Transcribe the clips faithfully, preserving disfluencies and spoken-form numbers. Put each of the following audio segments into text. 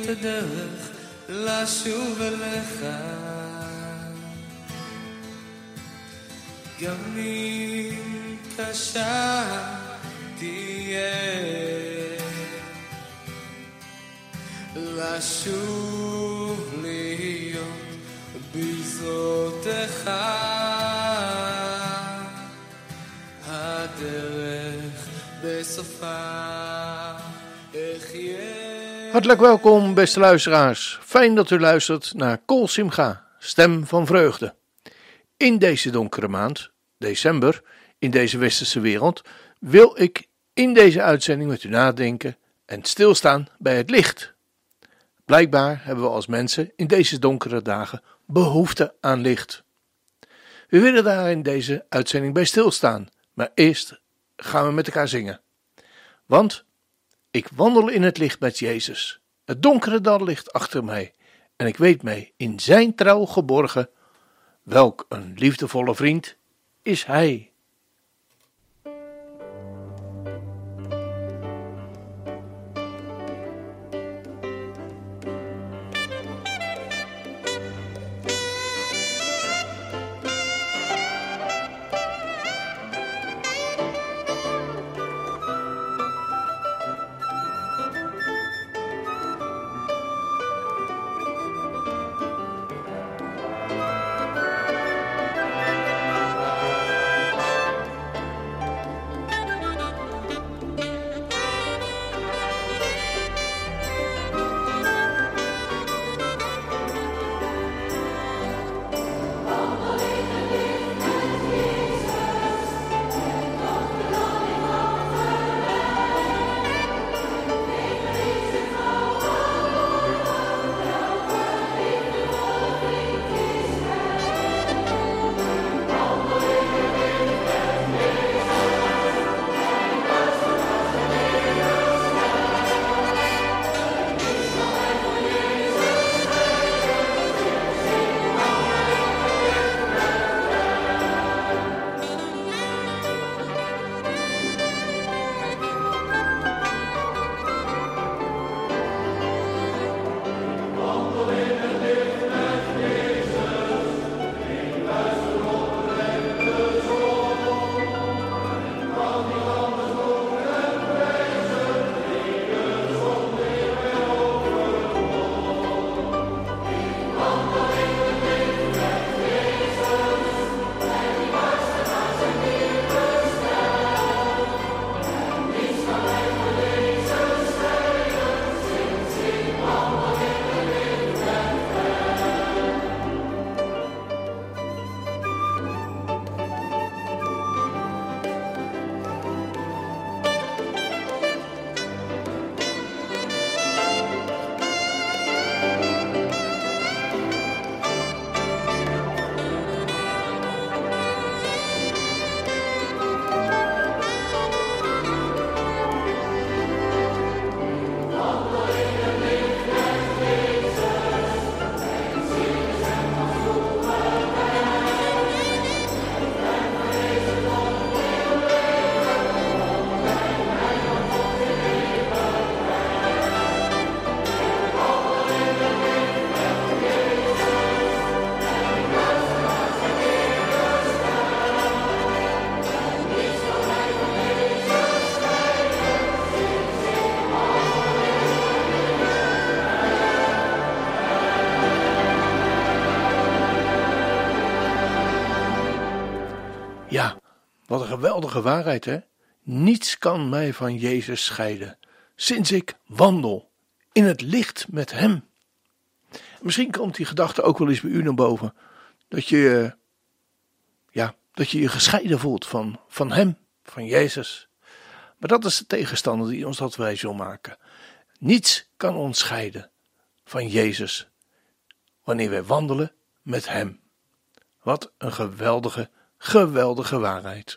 את הדרך לשוב אליך, גם אם קשה תהיה, לשוב להיות בזרועותיך, הדרך בסופה אחיה. Hartelijk welkom, beste luisteraars. Fijn dat u luistert naar Kol Simcha, stem van vreugde. In deze donkere maand, december, in deze westerse wereld, wil ik in deze uitzending met u nadenken en stilstaan bij het licht. Blijkbaar hebben we als mensen in deze donkere dagen behoefte aan licht. We willen daar in deze uitzending bij stilstaan, maar eerst gaan we met elkaar zingen. Want ik wandel in het licht met Jezus. Het donkere dal ligt achter mij en ik weet mij in zijn trouw geborgen. Welk een liefdevolle vriend is hij. Ja, wat een geweldige waarheid, hè? Niets kan mij van Jezus scheiden, sinds ik wandel in het licht met hem. Misschien komt die gedachte ook wel eens bij u naar boven, dat je, ja, dat je je gescheiden voelt van, van hem, van Jezus. Maar dat is de tegenstander die ons dat wijs wil maken. Niets kan ons scheiden van Jezus, wanneer wij wandelen met hem. Wat een geweldige, geweldige waarheid.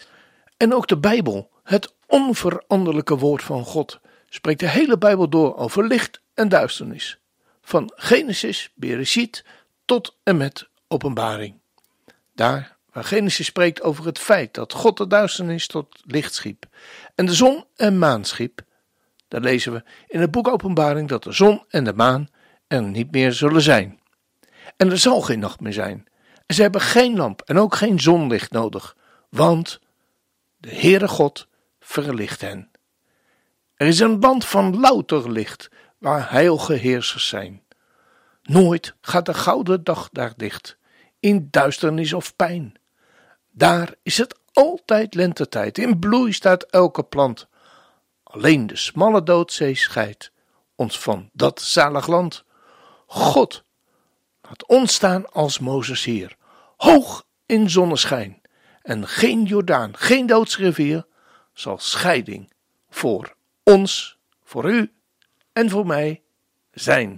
En ook de Bijbel, het onveranderlijke woord van God, spreekt de hele Bijbel door over licht en duisternis. Van Genesis, Bereshit tot en met Openbaring. Daar waar Genesis spreekt over het feit dat God de duisternis tot licht schiep en de zon en maan schiep, Daar lezen we in het boek Openbaring dat de zon en de maan er niet meer zullen zijn. En er zal geen nacht meer zijn. En ze hebben geen lamp en ook geen zonlicht nodig, want de Heere God verlicht hen. Er is een land van louter licht, waar heilige heersers zijn. Nooit gaat de gouden dag daar dicht, in duisternis of pijn. Daar is het altijd lentetijd, in bloei staat elke plant. Alleen de smalle doodzee scheidt ons van dat zalig land. God, laat ons staan als Mozes hier, hoog in zonneschijn. En geen Jordaan, geen doodsrivier zal scheiding voor ons, voor u en voor mij zijn.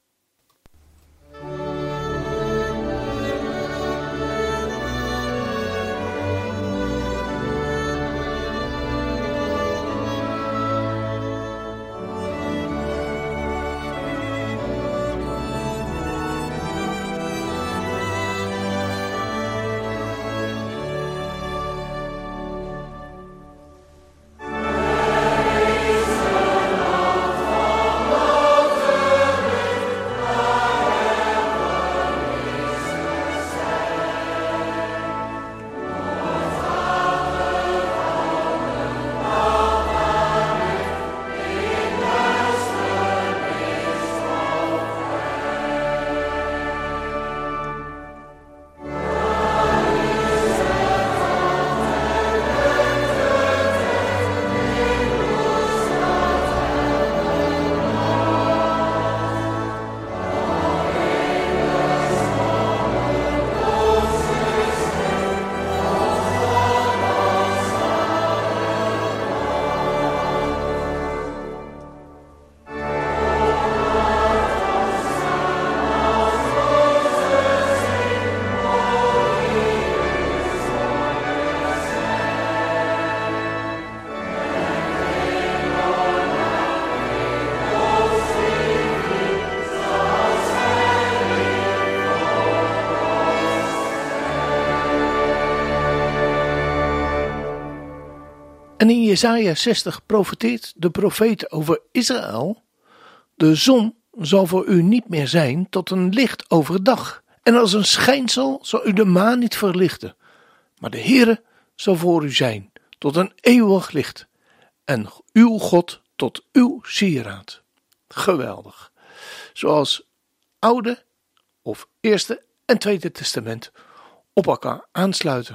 En in Jesaja zestig profeteert de profeet over Israël: de zon zal voor u niet meer zijn tot een licht overdag, en als een schijnsel zal u de maan niet verlichten. Maar de Heere zal voor u zijn tot een eeuwig licht, en uw God tot uw sieraad. Geweldig. Zoals Oude of Eerste en Tweede Testament op elkaar aansluiten.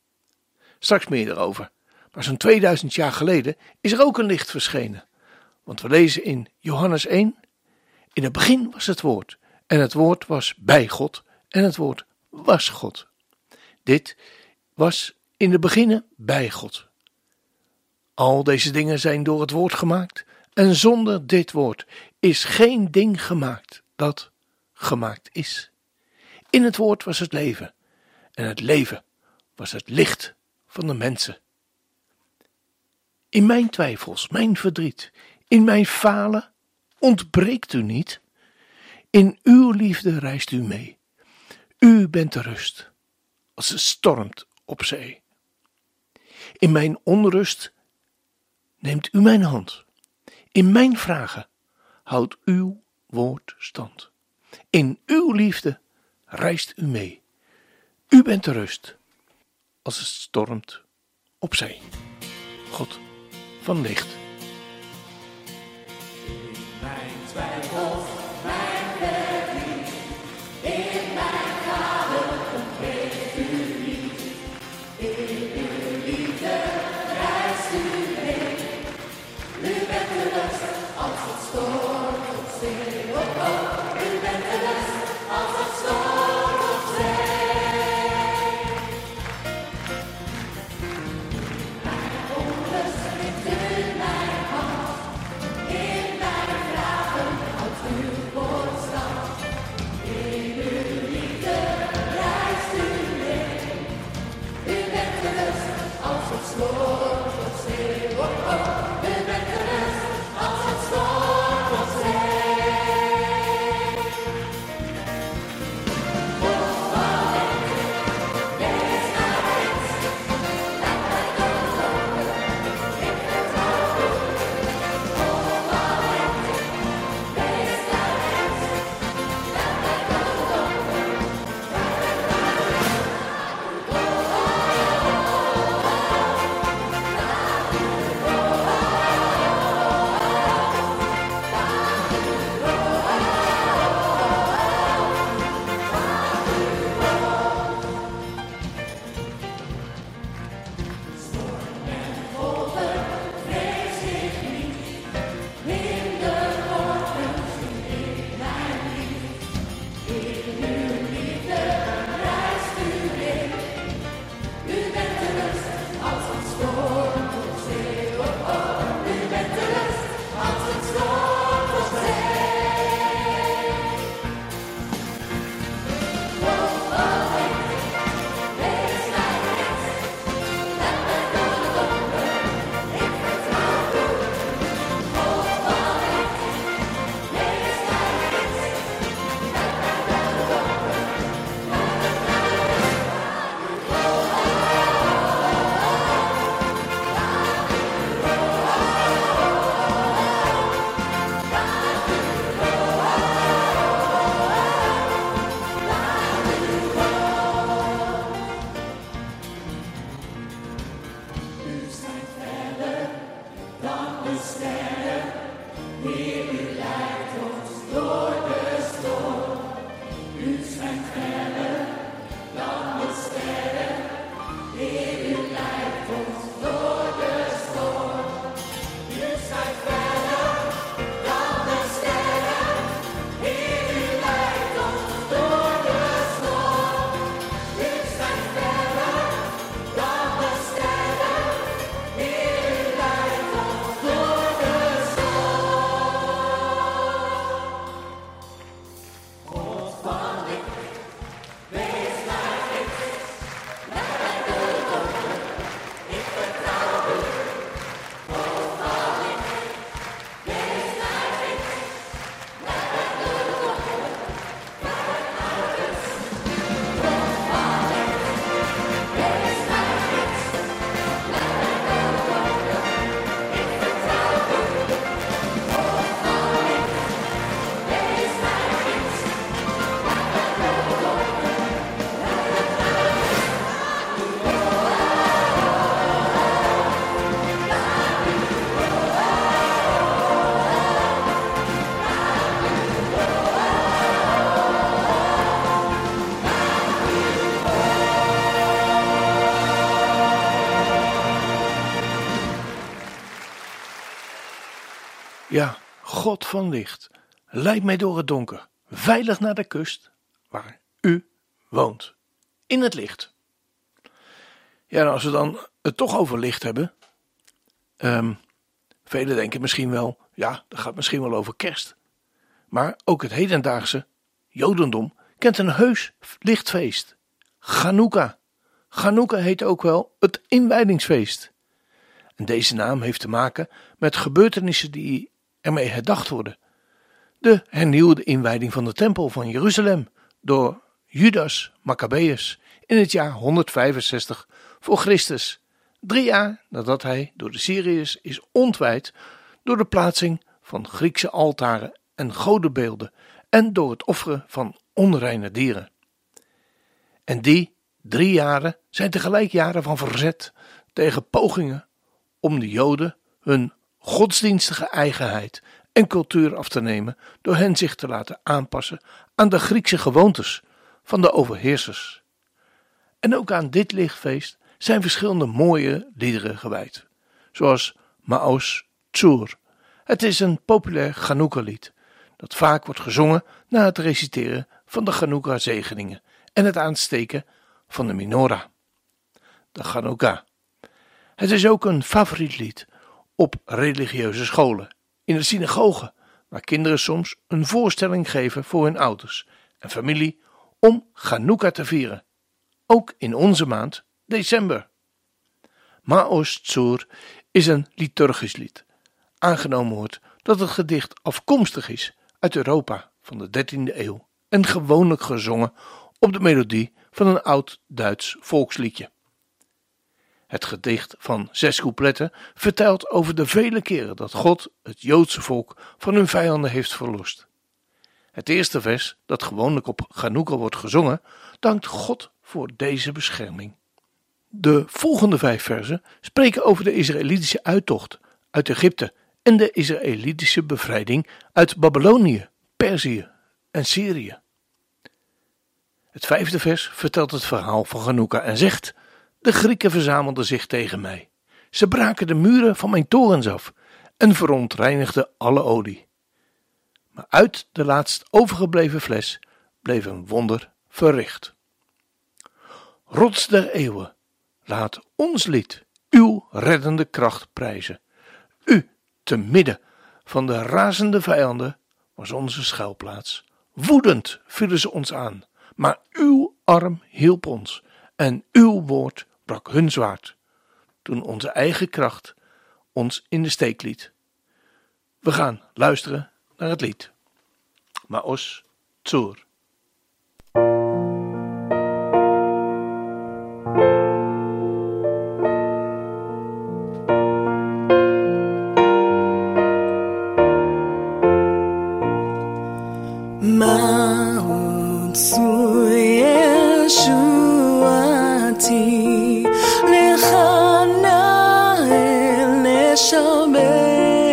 Straks meer erover. Maar zo'n tweeduizend jaar geleden is er ook een licht verschenen. Want we lezen in Johannes één: in het begin was het woord, en het woord was bij God, en het woord was God. Dit was in het begin bij God. Al deze dingen zijn door het woord gemaakt, en zonder dit woord is geen ding gemaakt dat gemaakt is. In het woord was het leven, en het leven was het licht van de mensen. In mijn twijfels, mijn verdriet, in mijn falen ontbreekt u niet. In uw liefde reist u mee. U bent de rust, als het stormt op zee. In mijn onrust neemt u mijn hand. In mijn vragen houdt uw woord stand. In uw liefde reist u mee. U bent de rust, als het stormt op zee. God van licht. In mijn twijfels, mijn verdriet, in mijn falen ontbreekt u niet. In uw liefde reist u mee. U bent de rust als het stormt op zee. Oh, oh, u bent de rust als het stormt op zee. Mijn onrust neemt u mijn hand. In mijn vragen houdt uw woord stand. In uw liefde reist u mee. U bent de rust als het stormt op zee. Oh, oh, u bent de rust als het stormt op zee. Ja, God van licht, leid mij door het donker, veilig naar de kust, waar u woont, in het licht. Ja, en als we dan het toch over licht hebben, um, velen denken misschien wel, ja, dat gaat misschien wel over kerst. Maar ook het hedendaagse Jodendom kent een heus lichtfeest, Chanukka. Chanukka heet ook wel het inwijdingsfeest. En deze naam heeft te maken met gebeurtenissen die ermee herdacht worden. De hernieuwde inwijding van de tempel van Jeruzalem door Judas Maccabeus in het jaar honderdvijfenzestig voor Christus. Drie jaar nadat hij door de Syriërs is ontwijd door de plaatsing van Griekse altaren en godenbeelden en door het offeren van onreine dieren. En die drie jaren zijn tegelijk jaren van verzet tegen pogingen om de Joden hun godsdienstige eigenheid en cultuur af te nemen door hen zich te laten aanpassen aan de Griekse gewoontes van de overheersers. En ook aan dit lichtfeest zijn verschillende mooie liederen gewijd, zoals Maos Tzur. Het is een populair Chanukka-lied dat vaak wordt gezongen na het reciteren van de Chanukka-zegeningen en het aansteken van de menorah, de Chanukka. Het is ook een favoriet lied op religieuze scholen, in de synagoge, waar kinderen soms een voorstelling geven voor hun ouders en familie om Chanukka te vieren. Ook in onze maand december. Maos Tzur is een liturgisch lied. Aangenomen wordt dat het gedicht afkomstig is uit Europa van de dertiende eeuw en gewoonlijk gezongen op de melodie van een oud Duits volksliedje. Het gedicht van zes coupletten vertelt over de vele keren dat God het Joodse volk van hun vijanden heeft verlost. Het eerste vers, dat gewoonlijk op Chanukka wordt gezongen, dankt God voor deze bescherming. De volgende vijf versen spreken over de Israëlitische uittocht uit Egypte en de Israëlitische bevrijding uit Babylonië, Perzië en Syrië. Het vijfde vers vertelt het verhaal van Chanukka en zegt: de Grieken verzamelden zich tegen mij. Ze braken de muren van mijn torens af en verontreinigden alle olie. Maar uit de laatst overgebleven fles bleef een wonder verricht. Rots der eeuwen, laat ons lied uw reddende kracht prijzen. U, te midden van de razende vijanden, was onze schuilplaats. Woedend vielen ze ons aan, maar uw arm hielp ons en uw woord brak hun zwaard, toen onze eigen kracht ons in de steek liet. We gaan luisteren naar het lied. Maos Tzur. Mount Tzur Yeshuati Lechana El Neshamer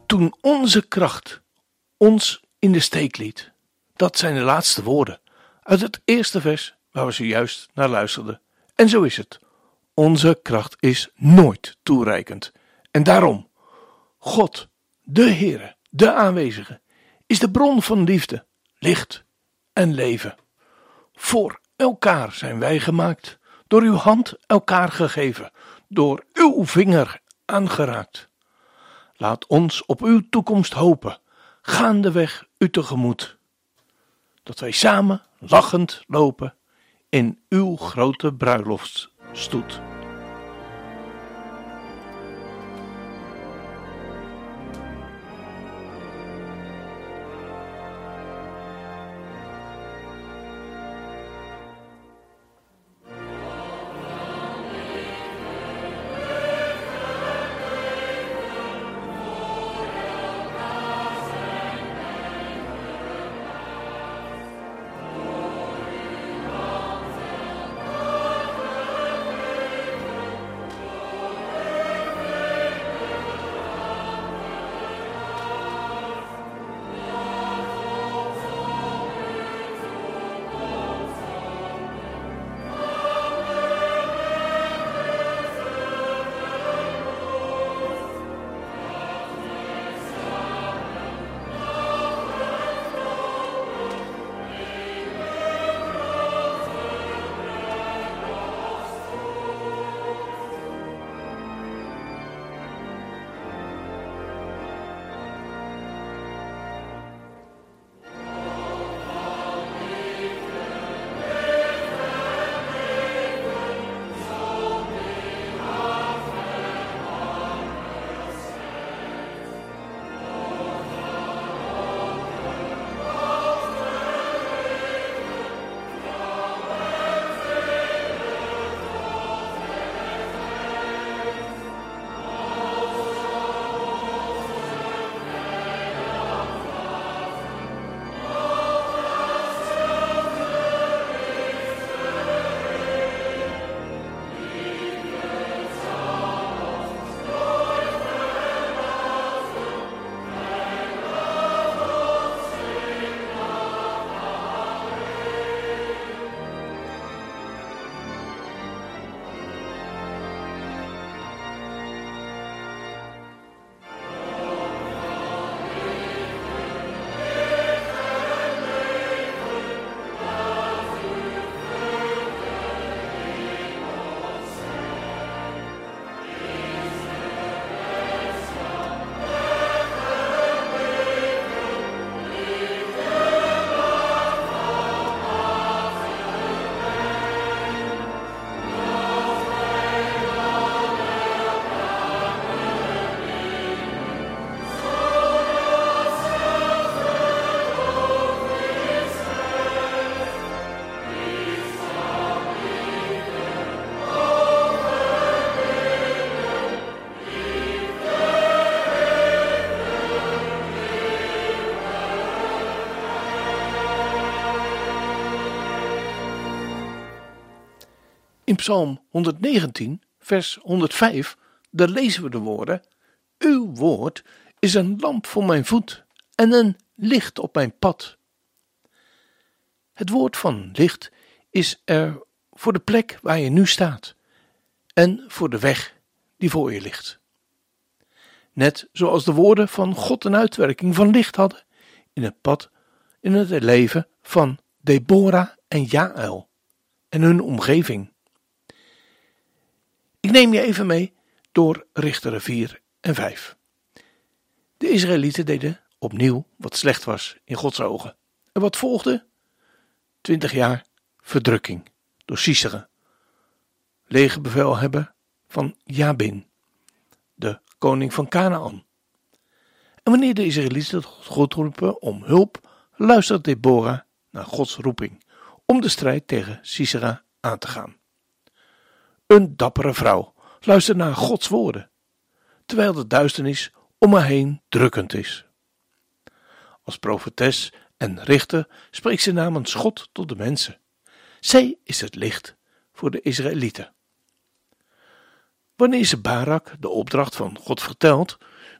toen onze kracht ons in de steek liet. Dat zijn de laatste woorden uit het eerste vers waar we zojuist naar luisterden. En zo is het. Onze kracht is nooit toereikend. En daarom, God, de Heere, de aanwezige, is de bron van liefde, licht en leven. Voor elkaar zijn wij gemaakt, door uw hand elkaar gegeven, door uw vinger aangeraakt. Laat ons op uw toekomst hopen, gaandeweg u tegemoet. Dat wij samen lachend lopen in uw grote bruiloftsstoet. In Psalm honderdnegentien, vers honderdvijf, daar lezen we de woorden: uw woord is een lamp voor mijn voet en een licht op mijn pad. Het woord van licht is er voor de plek waar je nu staat en voor de weg die voor je ligt. Net zoals de woorden van God een uitwerking van licht hadden in het pad, in het leven van Deborah en Jaël en hun omgeving. Ik neem je even mee door Richteren vier en vijf. De Israëlieten deden opnieuw wat slecht was in Gods ogen. En wat volgde? Twintig jaar verdrukking door Sisera, legerbevelhebber van Jabin, de koning van Kanaan. En wanneer de Israëlieten God roepen om hulp, luistert Deborah naar Gods roeping om de strijd tegen Sisera aan te gaan. Een dappere vrouw luistert naar Gods woorden, terwijl de duisternis om haar heen drukkend is. Als profetes en richter spreekt ze namens God tot de mensen. Zij is het licht voor de Israëlieten. Wanneer ze Barak de opdracht van God vertelt,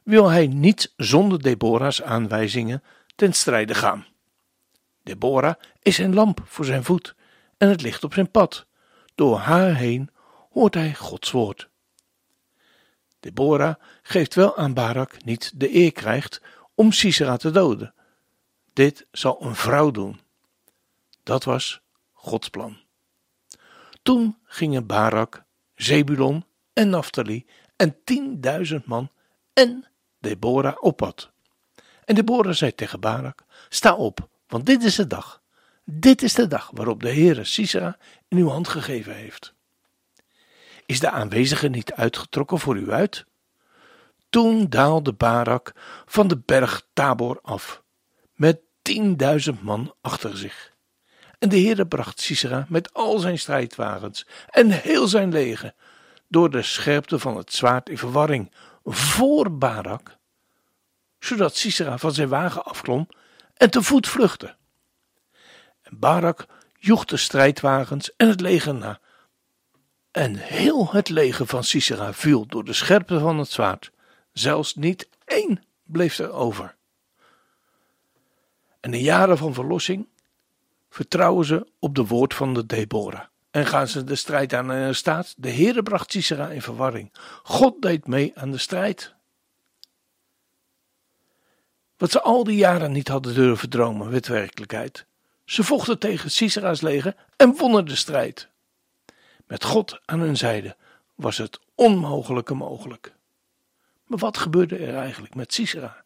wil hij niet zonder Deborah's aanwijzingen ten strijde gaan. Deborah is zijn lamp voor zijn voet en het licht op zijn pad. Door haar heen hoort hij Gods woord. Deborah geeft wel aan Barak niet de eer krijgt om Sisera te doden. Dit zal een vrouw doen. Dat was Gods plan. Toen gingen Barak, Zebulon en Naphtali en tienduizend man en Deborah op pad. En Deborah zei tegen Barak: sta op, want dit is de dag. Dit is de dag waarop de Heere Sisera in uw hand gegeven heeft. Is de aanwezige niet uitgetrokken voor u uit? Toen daalde Barak van de berg Tabor af, met tienduizend man achter zich. En de Heere bracht Sisera met al zijn strijdwagens en heel zijn leger door de scherpte van het zwaard in verwarring voor Barak, zodat Sisera van zijn wagen afklom en te voet vluchtte. En Barak joeg de strijdwagens en het leger na. En heel het leger van Sisera viel door de scherpte van het zwaard. Zelfs niet één bleef er over. En in jaren van verlossing vertrouwen ze op de woord van de Deborah. En gaan ze de strijd aan en er staat: de Heere bracht Sisera in verwarring. God deed mee aan de strijd. Wat ze al die jaren niet hadden durven dromen, werd werkelijkheid. Ze vochten tegen Sisera's leger en wonnen de strijd. Met God aan hun zijde was het onmogelijke mogelijk. Maar wat gebeurde er eigenlijk met Sisera?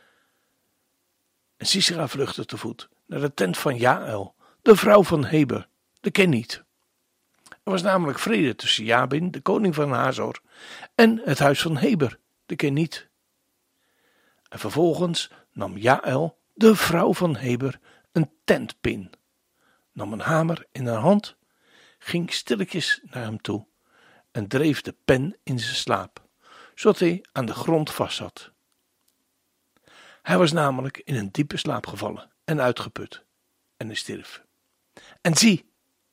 En Sisera vluchtte te voet naar de tent van Jaël, de vrouw van Heber, de Keniet. Er was namelijk vrede tussen Jabin, de koning van Hazor, en het huis van Heber, de Keniet. En vervolgens nam Jaël, de vrouw van Heber, een tentpin, nam een hamer in haar hand, ging stilletjes naar hem toe en dreef de pen in zijn slaap, zodat hij aan de grond vast zat. Hij was namelijk in een diepe slaap gevallen en uitgeput en hij stierf. En zie,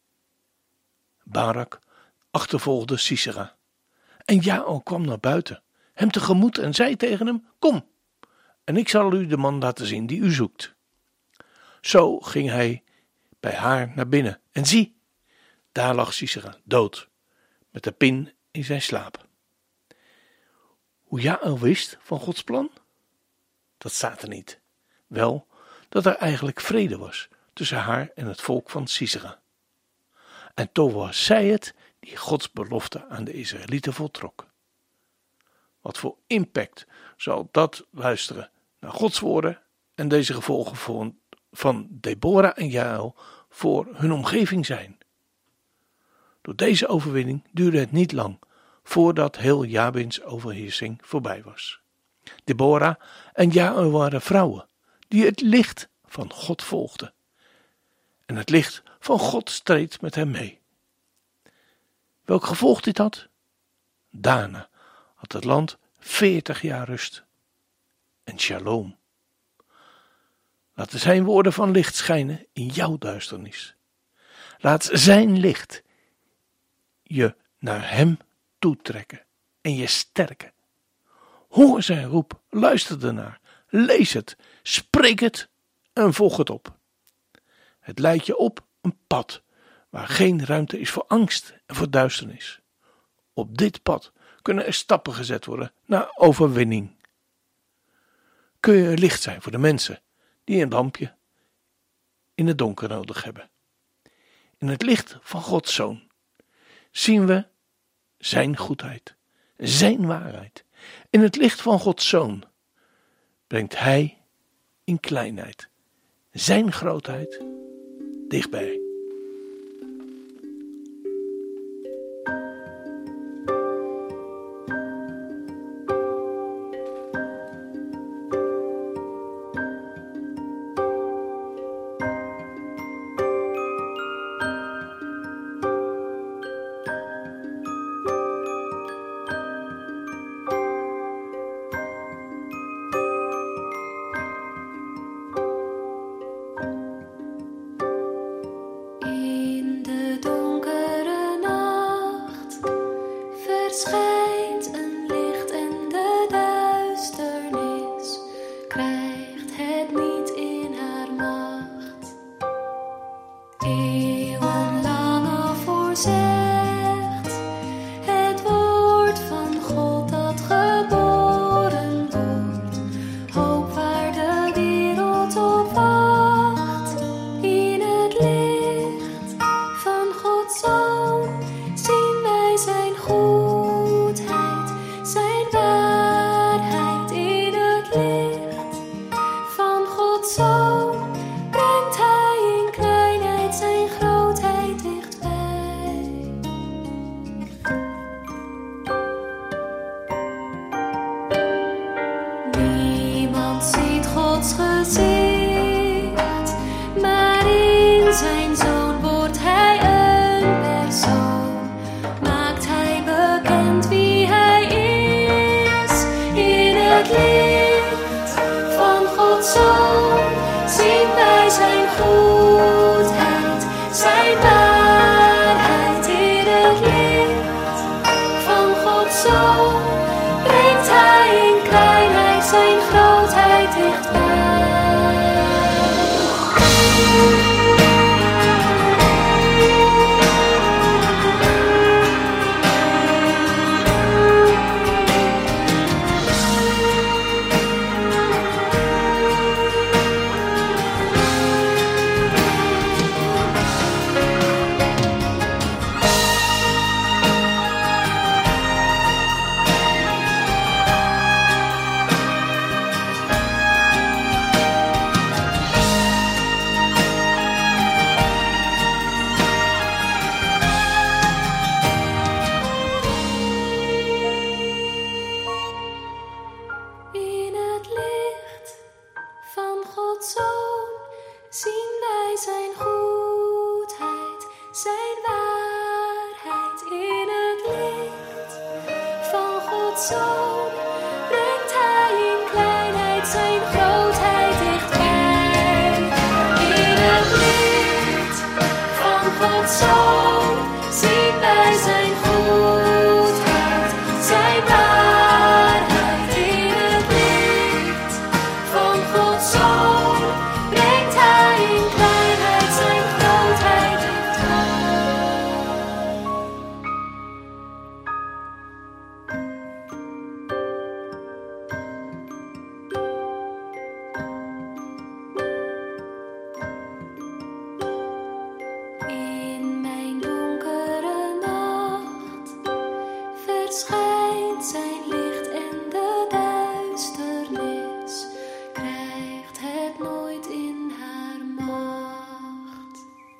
Barak achtervolgde Sisera en Jaël kwam naar buiten, hem tegemoet en zei tegen hem: kom, en ik zal u de man laten zien die u zoekt. Zo ging hij bij haar naar binnen en zie, daar lag Sisera dood, met de pin in zijn slaap. Hoe Jaël wist van Gods plan? Dat staat er niet. Wel dat er eigenlijk vrede was tussen haar en het volk van Sisera. En toch was zij het die Gods belofte aan de Israëlieten voltrok. Wat voor impact zal dat luisteren naar Gods woorden en deze gevolgen voor, van Deborah en Jaël voor hun omgeving zijn. Door deze overwinning duurde het niet lang voordat heel Jabins overheersing voorbij was. Deborah en Jaël waren vrouwen die het licht van God volgden. En het licht van God streed met hem mee. Welk gevolg dit had? Daarna had het land veertig jaar rust en shalom. Laat zijn woorden van licht schijnen in jouw duisternis. Laat zijn licht je naar hem toetrekken en je sterken. Hoor zijn roep, luister ernaar, lees het, spreek het en volg het op. Het leidt je op een pad waar geen ruimte is voor angst en voor duisternis. Op dit pad kunnen er stappen gezet worden naar overwinning. Kun je een licht zijn voor de mensen die een lampje in het donker nodig hebben. In het licht van Gods Zoon zien we zijn goedheid, zijn waarheid. In het licht van Gods Zoon brengt hij in kleinheid zijn grootheid dichtbij. het licht van Gods Zoon zien wij zijn goedheid, zijn waarheid. In het licht van Gods Zoon brengt hij in kleinheid zijn grootheid dichtbij. In het licht van Gods Zoon zien wij zijn goedheid, zijn waarheid. In het licht van Gods Zoon brengt hij in kleinheid zijn grootheid dichtbij. In het licht van Gods Zoon zien wij zijn goedheid, zijn waarheid. In het licht van Gods Zoon brengt hij in kleinheid zijn grootheid dichtbij. In mijn donkere nacht verschijnt zijn licht en de duisternis krijgt het nooit in haar macht.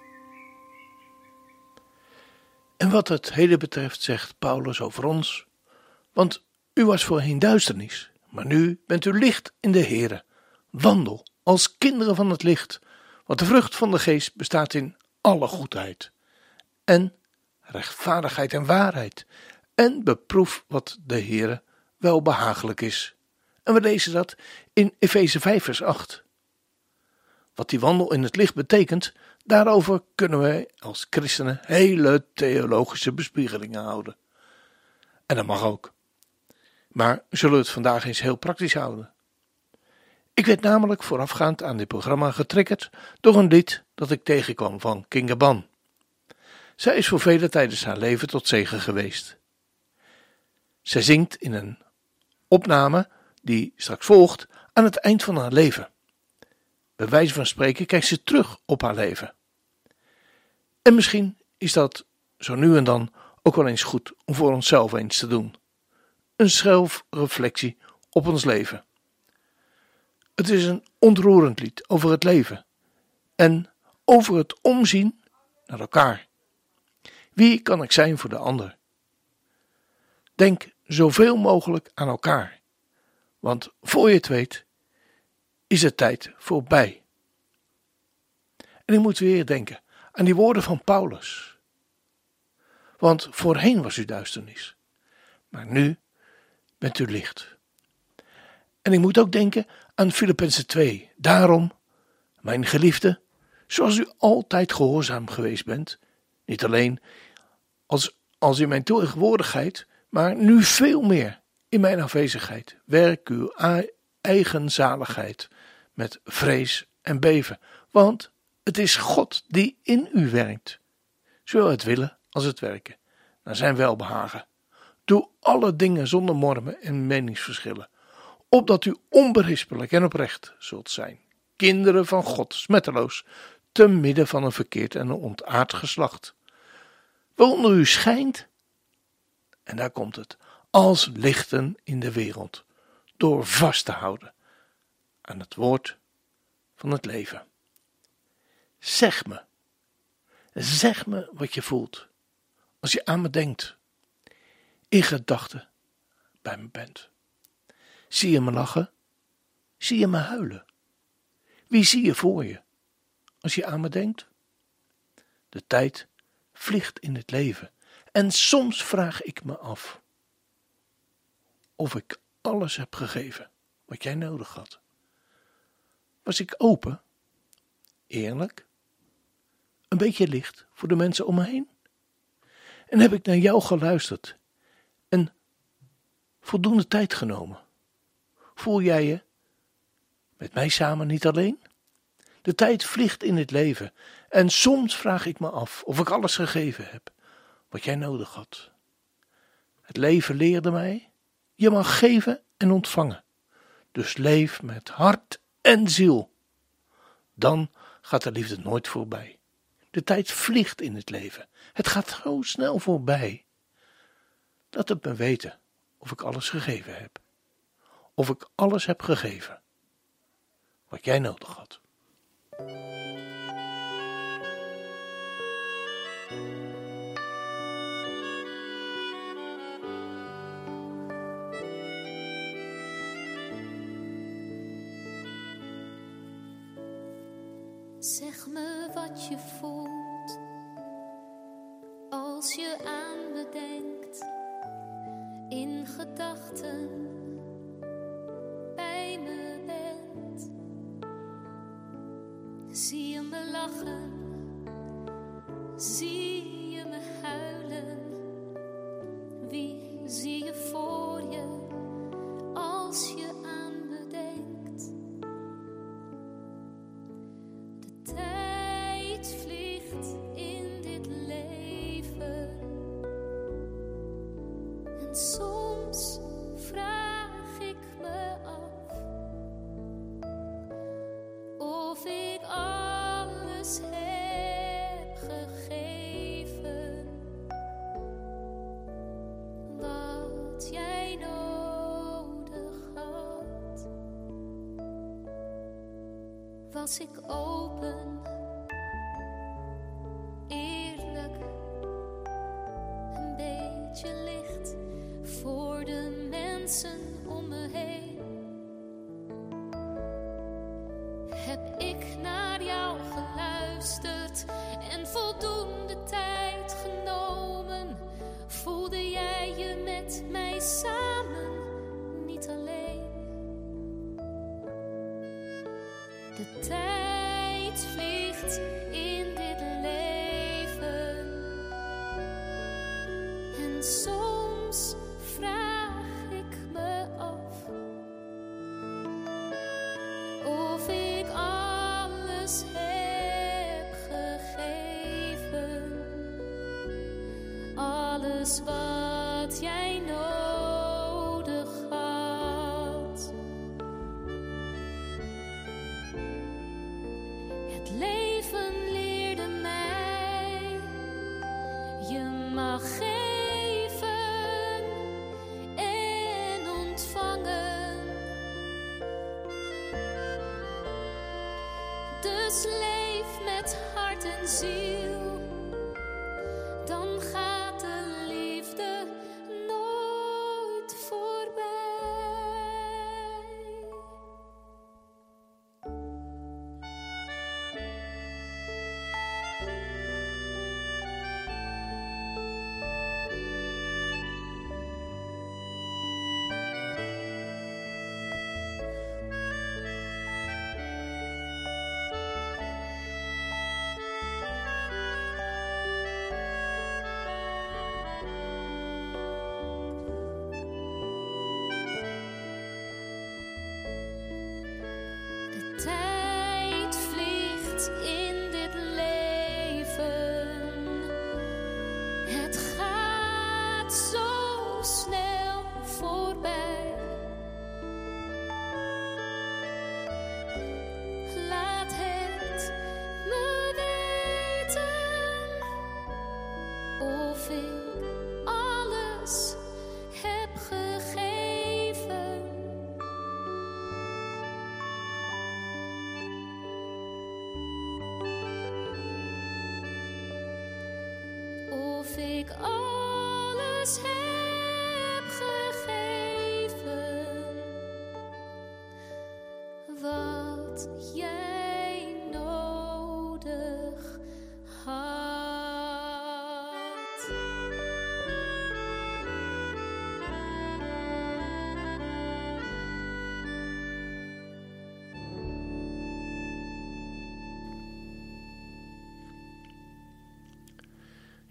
En wat het heden betreft zegt Paulus over ons, want u was voorheen duisternis, maar nu bent u licht in de Here. Wandel als kinderen van het licht, want de vrucht van de geest bestaat in alle goedheid en rechtvaardigheid en waarheid. En beproef wat de Here wel behagelijk is. En we lezen dat in Efeze vijf vers acht. Wat die wandel in het licht betekent, daarover kunnen wij als christenen hele theologische bespiegelingen houden. En dat mag ook. Maar we zullen het vandaag eens heel praktisch houden. Ik werd namelijk voorafgaand aan dit programma getriggerd door een lied dat ik tegenkwam van Kinga Ban. Zij is voor velen tijdens haar leven tot zegen geweest. Zij zingt in een opname die straks volgt aan het eind van haar leven. Bij wijze van spreken kijkt ze terug op haar leven. En misschien is dat zo nu en dan ook wel eens goed om voor onszelf eens te doen. Een zelfreflectie op ons leven. Het is een ontroerend lied over het leven en over het omzien naar elkaar. Wie kan ik zijn voor de ander? Denk zoveel mogelijk aan elkaar, want voor je het weet is de tijd voorbij. En ik moet weer denken aan die woorden van Paulus. Want voorheen was u duisternis, maar nu bent u licht. En ik moet ook denken aan Filippenzen twee. Daarom, mijn geliefde, zoals u altijd gehoorzaam geweest bent, niet alleen als, als in mijn tegenwoordigheid, maar nu veel meer in mijn afwezigheid, werk uw eigen zaligheid met vrees en beven. Want het is God die in u werkt, zowel het willen als het werken, naar zijn welbehagen. Doe alle dingen zonder mormen en meningsverschillen, opdat u onberispelijk en oprecht zult zijn, kinderen van God, smetteloos, te midden van een verkeerd en een ontaard geslacht, waaronder u schijnt, en daar komt het, als lichten in de wereld, door vast te houden aan het woord van het leven. Zeg me, zeg me wat je voelt, als je aan me denkt, in gedachten bij me bent. Zie je me lachen? Zie je me huilen? Wie zie je voor je, als je aan me denkt? De tijd vliegt in het leven en soms vraag ik me af of ik alles heb gegeven wat jij nodig had? Was ik open, eerlijk, een beetje licht voor de mensen om me heen? En heb ik naar jou geluisterd en voldoende tijd genomen? Voel jij je met mij samen niet alleen? De tijd vliegt in het leven en soms vraag ik me af of ik alles gegeven heb wat jij nodig had. Het leven leerde mij, je mag geven en ontvangen. Dus leef met hart en ziel. Dan gaat de liefde nooit voorbij. De tijd vliegt in het leven. Het gaat zo snel voorbij. Laat het me weten of ik alles gegeven heb. Of ik alles heb gegeven wat jij nodig had. Zeg me wat je voelt als je aan me denkt, in gedachten bij me bent. Zie je me lachen, zie je me huilen, wie zie je voor je als je aan me denkt? De tijd vliegt in dit leven en soms vraag ik me af of ik alles heb gegeven wat jij nodig had. Was ik open, eerlijk, een beetje licht voor de mensen om me heen? Heb ik naar jou geluisterd en voldoende tijd genomen? Voelde jij je met mij samen niet alleen? De tijd vliegt in dit leven en soms vraag ik me af of ik alles heb gegeven, alles wat jij nodig had. Het leven leerde mij, je mag geven en ontvangen. Dus leef met hart en ziel, dan gaat de liefde nooit voorbij. De tijd vliegt in dit leven. Het gaat zo snel voorbij. Laat het me weten of ik alles heb gegeven. Of ik alles heb gegeven wat jij nodig had.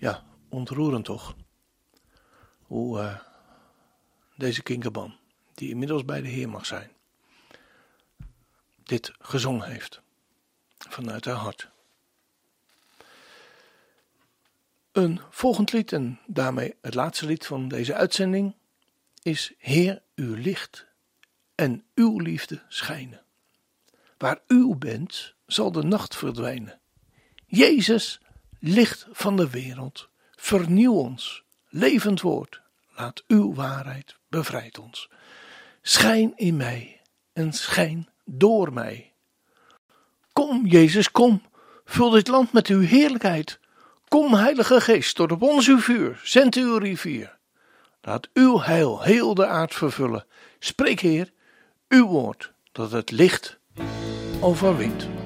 Ja, ontroerend toch? Hoe uh, deze kinkerman, die inmiddels bij de Heer mag zijn, dit gezongen heeft. Vanuit haar hart. Een volgend lied, en daarmee het laatste lied van deze uitzending, is Heer, uw licht en uw liefde schijnen. Waar u bent, zal de nacht verdwijnen. Jezus, licht van de wereld, vernieuw ons, levend woord, laat uw waarheid bevrijdt ons. Schijn in mij en schijn door mij. Kom, Jezus, kom, vul dit land met uw heerlijkheid. Kom, Heilige Geest, stort op ons uw vuur, zend uw rivier. Laat uw heil heel de aard vervullen. Spreek, Heer, uw woord, dat het licht overwint.